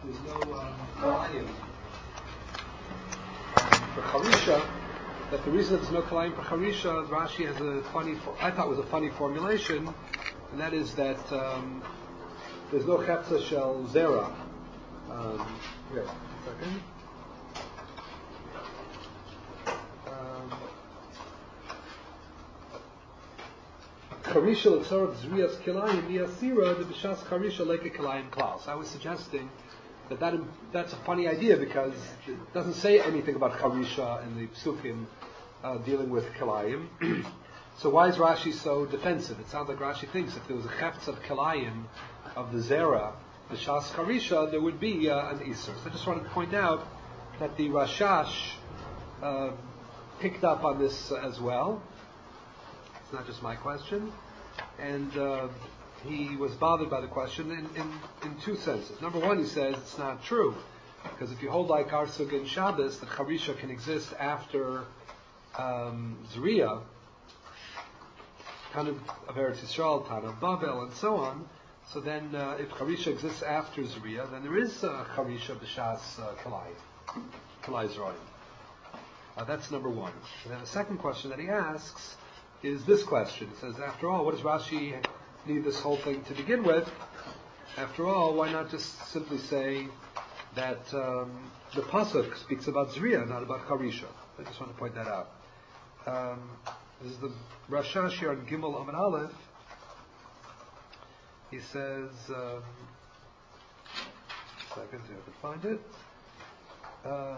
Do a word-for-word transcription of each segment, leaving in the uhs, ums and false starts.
there's no um, kalayim for charisha. That the reason there's no kalayim for charisha, Rashi has a funny, I thought was a funny formulation, and that is that um, there's no chepsa shel zera. Um, wait a second. Charisha l'tzorach zriyas kilayim miyasira the b'shas charisha like a kilayim klaus. I was suggesting that, that that's a funny idea because it doesn't say anything about charisha in the psukim uh, dealing with kilayim. So why is Rashi so defensive? It sounds like Rashi thinks if there was a chefetz of kilayim of the zera b'shas charisha, there would be uh, an isur. So I just wanted to point out that the Rashash uh, picked up on this uh, as well. It's not just my question. And uh, he was bothered by the question in, in, in two senses. Number one, he says it's not true. Because if you hold like our sugya in Shabbos, that Charisha can exist after um, Zriya, Tana of Eretz Yisrael, Tana of Babel, and so on, so then uh, if Charisha exists after Zriya, then there is uh, Charisha b'shas uh, Kalai, Kalai Zroim. Uh, that's number one. And then the second question that he asks is this question. It says, after all, what does Rashi need this whole thing to begin with? After all, why not just simply say that um, the pasuk speaks about Zriya, not about Charisha? I just want to point that out. Um, this is the Rashash here on Gimel Amud Aleph. He says, um, second, see if I can find it. Uh,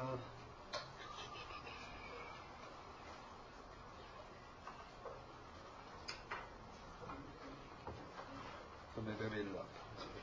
So maybe I made it up.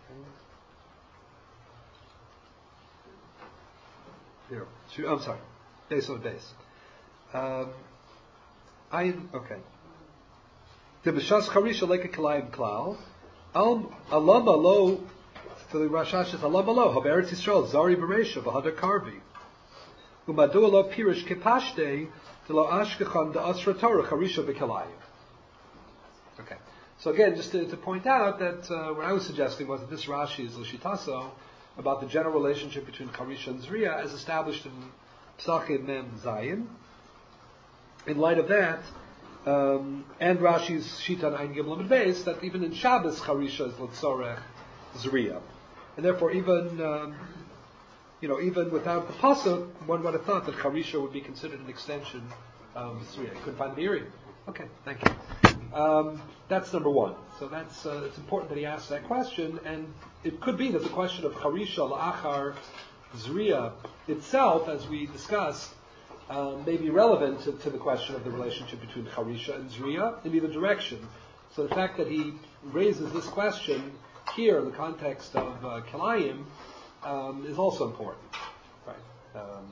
Here. I'm sorry. Days on days. Um, I okay. The b'shas charisha like a kalayim klal. Al alama lo. So the Rashash is alama lo. Haberetz Yisrael zari b'reisha v'hadar karvi. Umadua lo pirish kepashte to lo ashkechan the asra Torah charisha b'kalayim. Okay. So again, just to, to point out that uh, what I was suggesting was that this Rashi is L'shitaso about the general relationship between Charisha and Zriya as established in Psachim Mem Zayin. In light of that, um, and Rashi's Shita on Ein Gimel and Beis, that even in Shabbos Charisha is L'tzorech Zriya. And therefore even, um, you know, even without the Pasuk, one would have thought that Charisha would be considered an extension of Zriya. You couldn't find the Iri. Okay, thank you. Um, that's number one. So that's uh, it's important that he asks that question, and it could be that the question of Charisha La'achar Zriya itself, as we discussed, um, may be relevant to, to the question of the relationship between Charisha and Zriya in either direction. So the fact that he raises this question here in the context of uh, Kilayim um, is also important. Right. Um,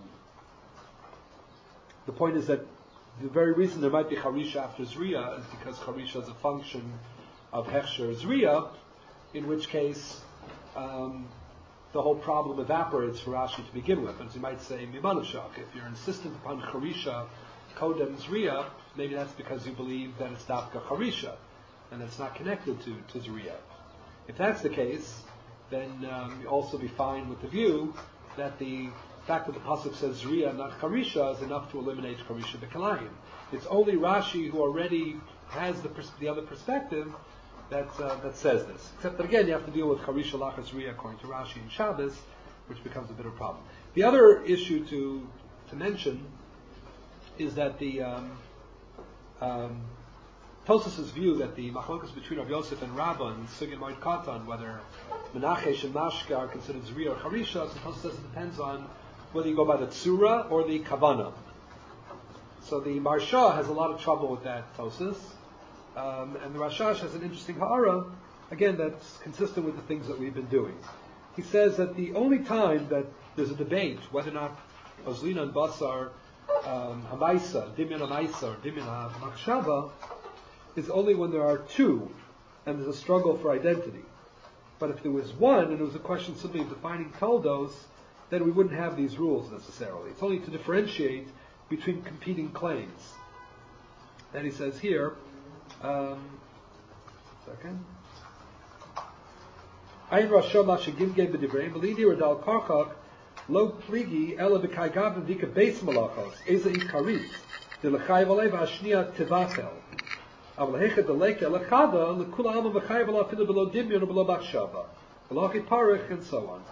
the point is that the very reason there might be Charisha after Zriya is because Charisha is a function of Hechsher Zriya, in which case um, the whole problem evaporates for Rashi to begin with. As you might say, Mimanushak, if you're insistent upon Charisha, Kodem Zriya, maybe that's because you believe that it's Dafka Charisha, and it's not connected to, to Zriya. If that's the case, then um, you'll also be fine with the view that the fact that the pasuk says Zriya, not Charisha, is enough to eliminate Charisha b'Kalayim. It's only Rashi who already has the pers- the other perspective that uh, that says this. Except that again, you have to deal with Charisha lachar Zriya according to Rashi and Shabbos, which becomes a bit of a problem. The other issue to to mention is that the um, um, Tosafos' view that the machlokas between Rav Yosef and Rabbah and Sugya Moed Katan, whether Menachesh and Mashka are considered Zriya or Charisha, so Tosafos says it depends on whether you go by the Tzura or the Kavana. So the Marsha has a lot of trouble with that Tosafos, um, and the Rashash has an interesting ha'ara, again, that's consistent with the things that we've been doing. He says that the only time that there's a debate whether or not Ozlina and Basar, um, Hamaisa, Dimyan Hamaisa, or Dimyan HaMachshava, is only when there are two, and there's a struggle for identity. But if there was one, and it was a question simply of defining toldos, then we wouldn't have these rules necessarily. It's only to differentiate between competing claims. And he says here, um, second. Ein Rasha la shegimge b'divrei Melidi Radal Karchak Lo Pligi Ela B'kai Gavin Dika Beis Malachos Eza Ikarit De L'chai V'alei V'ashnia Tivatel Aval Hechet De Leke L'chada L'kula Alma V'chai V'la Fidu Below Dimyon Below Bachshava V'lachi Parich and so on.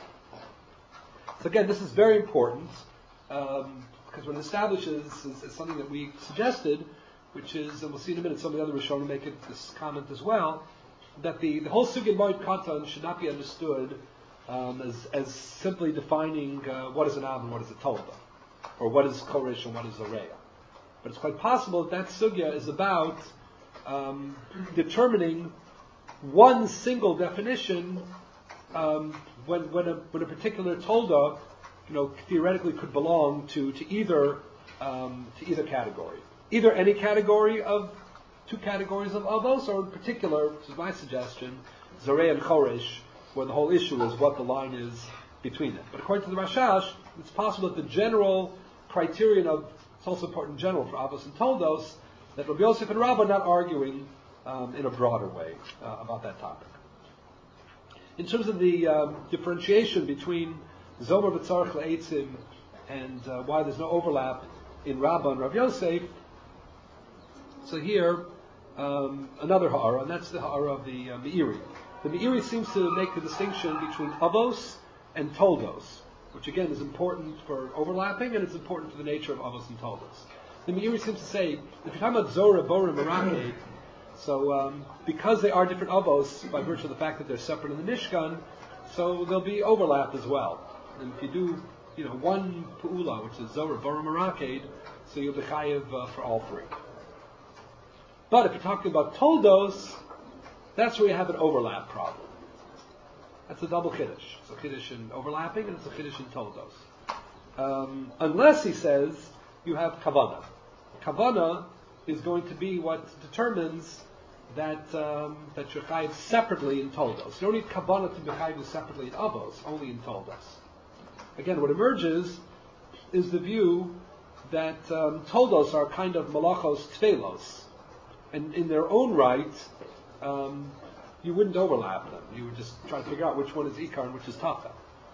So again, this is very important um, because what it establishes is, is something that we suggested, which is, and we'll see in a minute, some of the other Rishonim make it, this comment as well, that the, the whole Sugya Moed Katan should not be understood um, as, as simply defining uh, what is an Av and what is a Tolda, or what is Koresh and what is Oreya. But it's quite possible that that Sugya is about um, determining one single definition um, when, when, a, when a particular Tolda, you know, theoretically could belong to, to either um, to either category. Either any category of two categories of avos, or in particular, this is my suggestion, Zareh and Choresh, where the whole issue is what the line is between it. But according to the Rashash, it's possible that the general criterion of, it's also important in general for avos and toldos, that Rabbi Yosef and Rabbah are not arguing um, in a broader way uh, about that topic. In terms of the um, differentiation between Zomer v'tzarech le'etzim and uh, why there's no overlap in Rabbah and Rav Yosef, so here, um, another ha'ara, and that's the ha'ara of the uh, Meiri. The Meiri seems to make the distinction between avos and toldos, which again is important for overlapping, and it's important for the nature of avos and toldos. The Meiri seems to say, if you're talking about Zorah, Borim, Meraki, so um, because they are different avos, by virtue of the fact that they're separate in the Mishkan, so there'll be overlap as well. And if you do, you know, one pu'ula, which is Zorah, Borim, Meraki, so you'll be chayiv uh, for all three. But if you're talking about toldos, that's where you have an overlap problem. That's a double chiddush. It's a chiddush in overlapping, and it's a chiddush in toldos. Um, unless, he says, you have kavanah. Kavanah is going to be what determines that um, that you're chayiv separately in toldos. You don't need kavanah to be chayiv separately in avos, only in toldos. Again, what emerges is the view that um, toldos are kind of malachos tfelos. And in their own right, um, you wouldn't overlap them. You would just try to figure out which one is Ikar and which is Tacha.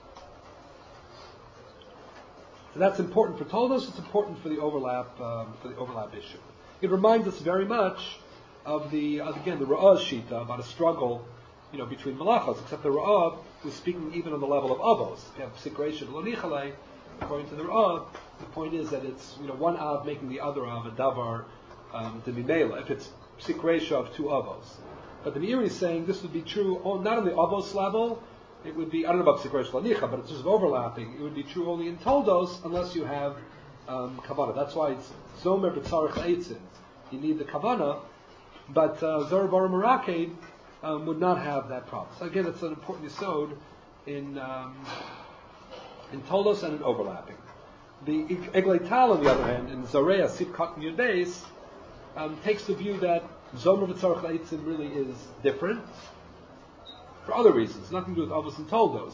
So that's important for Toldos. It's important for the overlap um, for the overlap issue. It reminds us very much of the uh, again the Ra'ah Shita about a struggle, you know, between Malachos. Except the Ra'ah was speaking even on the level of Avos. If you have Sikration Lonichale, according to the Ra'ah, the point is that it's, you know, one Av making the other Av a Davar. Um, to Mimela, if it's sik ratio of two avos. But the Meiri is saying this would be true oh, not on the avos level, it would be, I don't know about sik ratio lanicha, but it's just overlapping. It would be true only in toldos unless you have um, kavanah. That's why it's zomer b'tzarech eitzin. You need the kavanah, but uh, Zorah Bar Meraked um, would not have that problem. So again, it's an important yesod in um, in toldos and in overlapping. The Eglei Tal, on the other hand, in Zoreya Sif Katan Yudeis, Um, takes the view that Zomer v'tzarech le'etzim really is different for other reasons, nothing to do with avos and toldos.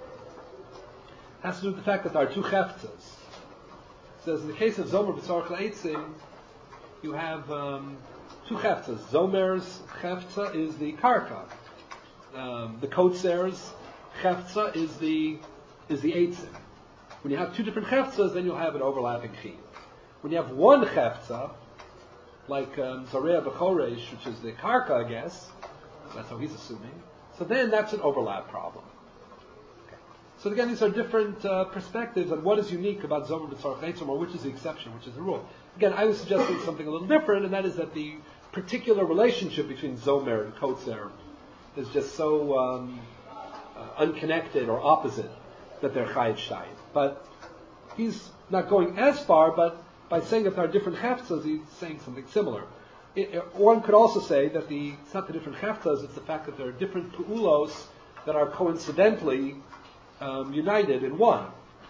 It has to do with the fact that there are two cheftzas. It says in the case of Zomer v'tzarech le'etzim, you have um, two cheftzas. Zomer's cheftza is the karka. Um, the kotzer's cheftza is the is the eitzim. When you have two different cheftzas, then you'll have an overlapping chiyuv. When you have one cheftza, like um, Zareh B'choresh, which is the karka, I guess, that's how he's assuming, so then that's an overlap problem. Okay. So again, these are different uh, perspectives on what is unique about Zomer B'tzarech Eitzim, or which is the exception, which is the rule. Again, I was suggesting something a little different, and that is that the particular relationship between Zomer and Kotzer is just so um, uh, unconnected or opposite that they're chayiv shayim. But he's not going as far, but by saying that there are different cheftzas, he's saying something similar. It, it, one could also say that the it's not the different cheftzas, it's the fact that there are different pu'ulos that are coincidentally um, united in one.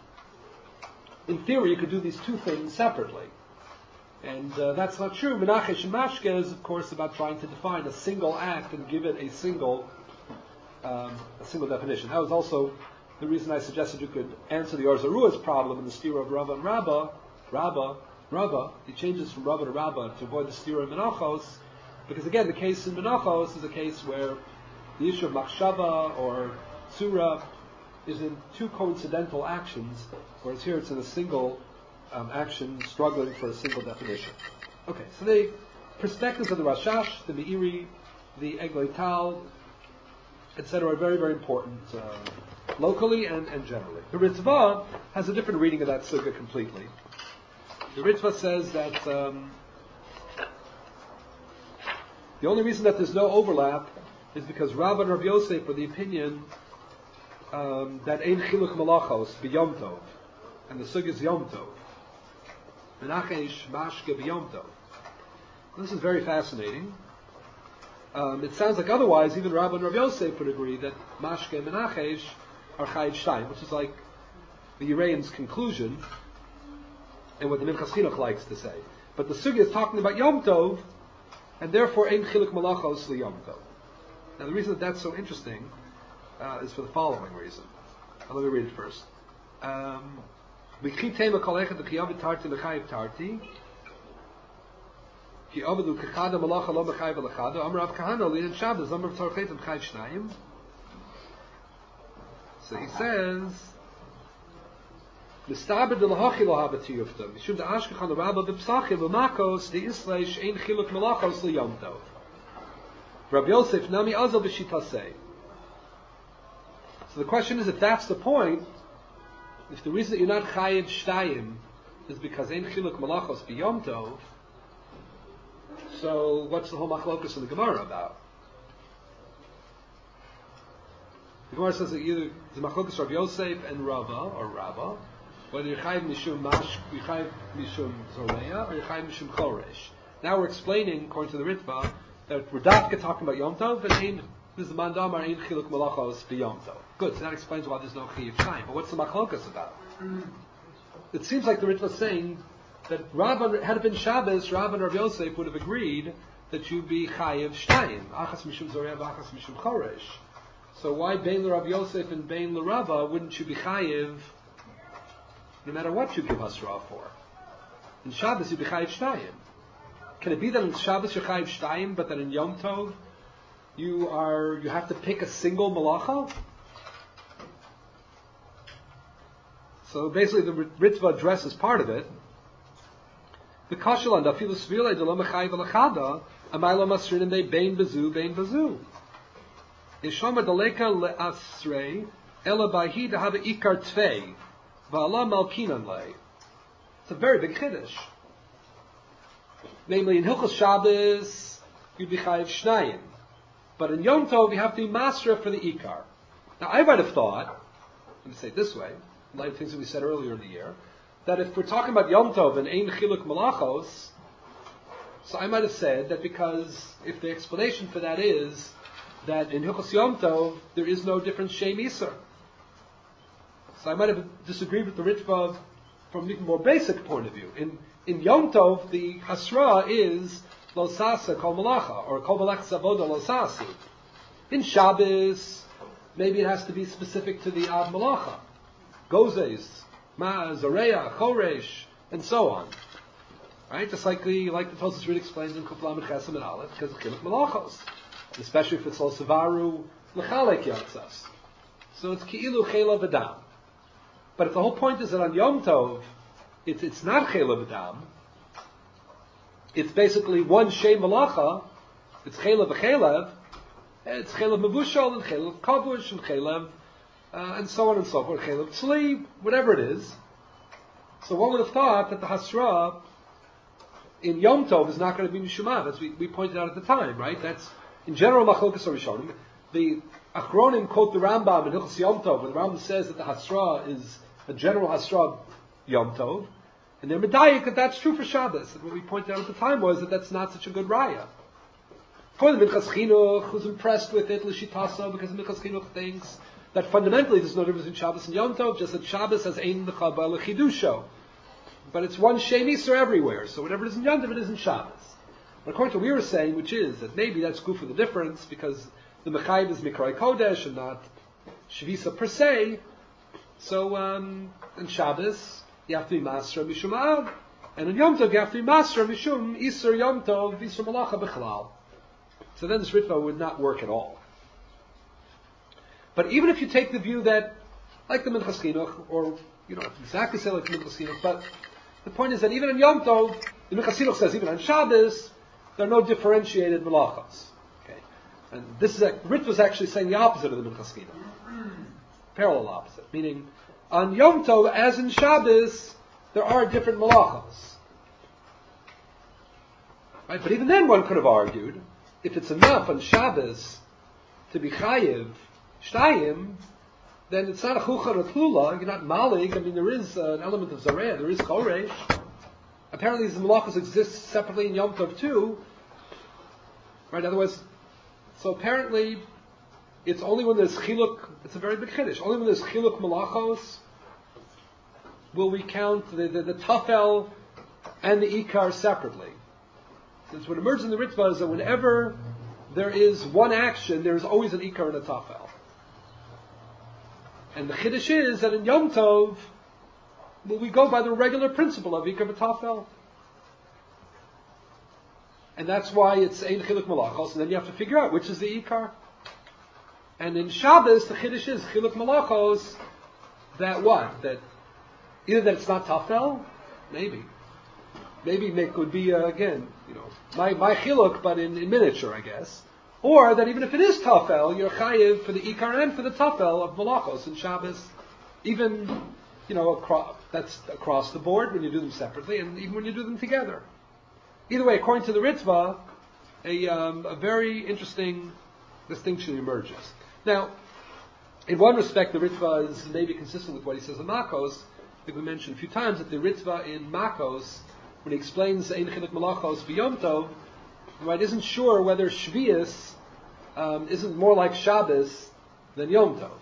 In theory, you could do these two things separately. And uh, that's not true. Menachesh and Mashke is, of course, about trying to define a single act and give it a single um, a single definition. That was also the reason I suggested you could answer the Or Zarua's problem in the sphere of Rava and Rabbah. Rabbah, Rabbah, he changes from Rabbah to Rabbah to avoid the stira in Menachos, because again, the case in Menachos is a case where the issue of machshava or tzura is in two coincidental actions, whereas here it's in a single um, action struggling for a single definition. Okay, so the perspectives of the Rashash, the Meiri, the Eglei Tal, et cetera are very, very important uh, locally and, and generally. The Ritva has a different reading of that sugya completely. The Ritva says that um, the only reason that there's no overlap is because Rav and Rav Yosef are the opinion um, that ein chiluk malachos b'yom tov, and the sugya is yom tov. Menachesh mashke b'yom tov. This is very fascinating. Um, it sounds like otherwise even Rav and Rav Yosef would agree that mashke and menachesh are chayiv shtayim, which is like the Urayan's conclusion and what the Minchas Chinuch likes to say. But the sugya is talking about yom tov, and therefore ein chiluk malachos liyom tov. Now the reason that that's so interesting uh, is for the following reason. Now, let me read it first. Um, V'chitema kol echad v'chiyav tarti l'chayiv tarti ki avadu kechada malacha lo mechayiv l'chada amar Rav Kahana li'en Shabbos amar v'torchet v'chayiv shnayim. So he says L'staber de l'hachi lo habati yufta mishum da ashkechan l'rabba b'psachim v'makos the isleish ein chiluk malachos liyom tov. Rabbi Yosef nami azal b'shitasei. So the question is, if that's the point, if the reason that you're not chayiv shtayim is because ein chiluk malachos b'yom tov, so what's the whole machlokus in the Gemara about? The Gemara says that either the machlokus Rabbi Yosef and Rava or Rava, whether you're chayiv mishum mash, you're chayiv mishum zoreya, or you're chayiv mishum choresh. Now we're explaining, according to the Ritva, that we're dafka talking about Yom Tov, and ein, this is mandamar ein chiluk malachos b'Yom Tov. Good, so that explains why there's no chayiv shtayim. But what's the machlokas about? Mm. It seems like the Ritva is saying that Rav, had it been Shabbos, Rav and Rav Yosef would have agreed that you'd be chayiv shtayim, achas mishum zoreya, achas mishum choresh. So why bein l'Rav Yosef and bein l'Rava wouldn't you be chayiv no matter what you give hasra for? In Shabbos you'd be chayiv shtayim. Can it be that in Shabbos you're chayiv shtayim, but that in Yom Tov you are you have to pick a single malacha? So basically the Ritva addresses part of it. The kashalan dafilu svilei de lo mechayiv alachada amaylo masrinim they bein bezu bein bezu. Yeshama daleka le'asrei ela bahi dehava ikar tvei va'ala malkinan lei. It's a very big chiddush. Namely, in Hilchos Shabbos, you'd be chayiv shnayim. But in Yom Tov, you have to be masra for the ikar. Now, I might have thought, let me say it this way, in light of things that we said earlier in the year, that if we're talking about Yom Tov and ein chiluk malachos, so I might have said that because if the explanation for that is that in Hilchos Yom Tov, there is no different Shem Yisr. So I might have disagreed with the Ritva from an even more basic point of view. In in Yom Tov, the Hasra is Lo Sasa Kol Malacha, or Kol Malach Savoda Lo Sasi. In Shabbos, maybe it has to be specific to the Av Malacha. Gozes, Ma, Zoreya, Choresh, and so on. Right? Just like the, like the Tosfos Rid explains in Kuf Lamed Chesem and Aleph, because of Chiluk Malachos. Especially if it's Lo Savaru L'chalek Yatzas. So it's Ki'ilu Chela V'dam. But if the whole point is that on Yom Tov, it's, it's not Chela V'dam, it's basically one Shem Malacha, it's Chela V'chelev, it's Chela Mevushal, and Chela Kavush, and Chela, uh, and so on and so forth, Chela Tzli, whatever it is. So one would have thought that the Hasra in Yom Tov is not going to be Mishumav, as we, we pointed out at the time, right? That's, in general, Machlokas Rishonim. The Achronim quote the Rambam in Hilchos Yom Tov, where the Rambam says that the Hasra is a general Hasra Yom Tov, and they're medayik that that's true for Shabbos. And what we pointed out at the time was that that's not such a good raya. For the Minchas Chinuch, who's impressed with it, L'shitasa, because the Minchas Chinuch thinks that fundamentally there's no difference between Shabbos and Yom Tov, just that Shabbos has ein l'chaba l'chidusho. But it's one Shem Yisr everywhere, so whatever it is in Yom Tov, it is in Shabbos. But according to what we were saying, which is that maybe that's good for the difference, because the Mechayiv is Mikrai Kodesh and not Shvisa per se, so um, in Shabbos, you have to be Masra Mishum Av, and in Yom Tov you have to be Masra Mishum Isser Yom Tov Isser Malacha Bechlal. So then this Ritva would not work at all. But even if you take the view that, like the Minchas Chinuch, or, you know, exactly say like the Minchas Chinuch, but the point is that even in Yom Tov, the Minchas Chinuch says even on Shabbos, there are no differentiated malachos. Okay? And this is, a, Ritva is actually saying the opposite of the Minchas Chinuch. Parallel opposite. Meaning, on Yom Tov, as in Shabbos, there are different malachos. Right? But even then one could have argued, if it's enough on Shabbos to be chayiv, shtayim, then it's not a chucha or tlula, you're not malig. I mean, there is uh, an element of zareh, there is choresh. Apparently these malachos exist separately in Yom Tov too. Right? Otherwise, so apparently it's only when there's chiluk, it's a very big chiddush, only when there's chiluk malachos will we count the, the, the tafel and the ikar separately. Since what emerges in the Ritva is that whenever there is one action, there is always an ikar and a tafel. And the chiddush is that in Yom Tov, well, we go by the regular principle of ikar v'tafel. And that's why it's ein chiluk malachos, and then you have to figure out which is the ikar. And in Shabbos, the chiddush is chiluk malachos, that what? That either that it's not tafel, maybe. Maybe it could be, uh, again, you know, my, my chiluk, but in, in miniature, I guess. Or that even if it is tafel, you're chayiv for the ikar and for the tafel of malachos in Shabbos. Even, you know, across, that's across the board when you do them separately, and even when you do them together. Either way, according to the Ritva, a, um, a very interesting distinction emerges. Now, in one respect, the Ritva is maybe consistent with what he says in Makos. I think we mentioned a few times that the Ritva in Makos, when he explains Ein Chiluk Malachos v'Yom Tov, right, isn't sure whether Shvius um, isn't more like Shabbos than Yom Tov.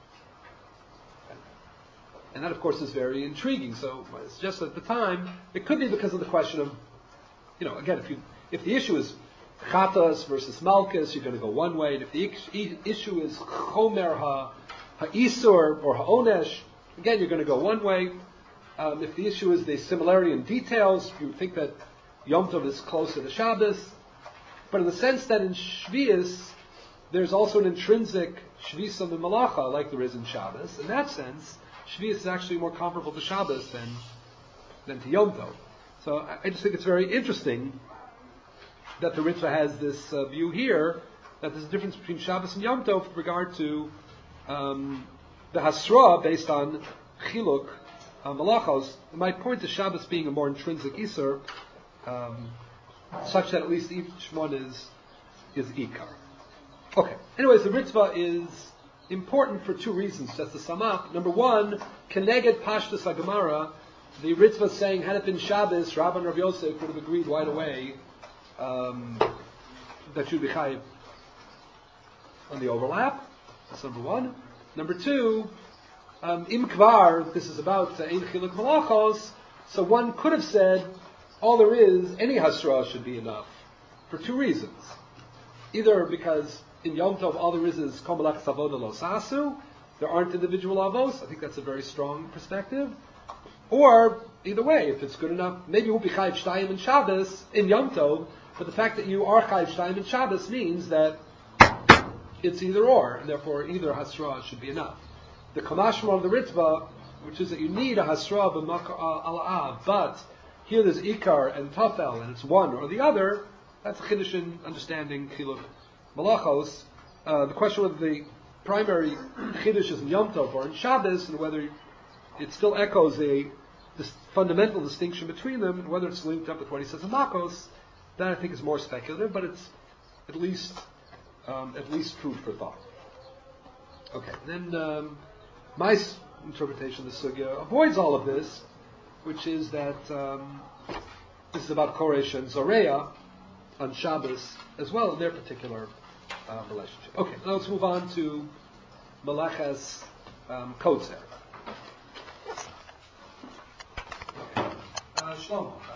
And that, of course, is very intriguing. So it's just at the time, it could be because of the question of, you know, again, if you if the issue is Chatas versus Malkus, you're going to go one way. And if the issue is Chomer ha Ha'isur or Ha'onesh, again, you're going to go one way. Um, if the issue is the similarity in details, you would think that Yom Tov is closer to Shabbos. But in the sense that in Shvius, there's also an intrinsic Shvisam and Malacha, like there is in Shabbos. In that sense, Shvius is actually more comparable to Shabbos than, than to Yom Tov. So I, I just think it's very interesting that the Ritva has this uh, view here, that there's a difference between Shabbos and Yom Tov with regard to um, the Hasra based on Chiluk, Uh, malachos. It might point to Shabbos being a more intrinsic Isur, um, such that at least each one is is Ikar. Okay. Anyways, the Ritva is important for two reasons, just to sum up. Number one, Keneged Pashtus HaGemara, the Ritva saying, had it been Shabbos, Rabban Rav Yosef would have agreed right away um, that you'd be chayiv on the overlap. That's number one. Number two, Um, Im Kvar, this is about Ein Chiluk Malachos, so one could have said, all there is, any Hasra should be enough, for two reasons. Either because in Yom Tov all there is is Kol Malachas Avoda Lo Sasu, there aren't individual avos, I think that's a very strong perspective. Or, either way, if it's good enough, maybe we'll be Chayiv Shtayim in Shabbos, in Yom Tov, but the fact that you are Chayiv Shtayim in Shabbos means that it's either or, and therefore either Hasra should be enough. The Kamashma of the Ritva, which is that you need a Hasra b'makar, but here there's Ikar and Tafel, and it's one or the other, that's a Chiddush in understanding Chiluk Malachos. Uh, the question whether the primary Chiddush is in Yom Tov or in Shabbos, and whether it still echoes a this fundamental distinction between them, and whether it's linked up with what he says in Makos, that I think is more speculative, but it's at least um, at least food for thought. Okay, then um, my interpretation of the sugya avoids all of this, which is that um, this is about Koresh and Zoreya on Shabbos as well in their particular uh, relationship. Okay, now let's move on to Meleches um, Kotzer. Okay. Uh, Shlomo.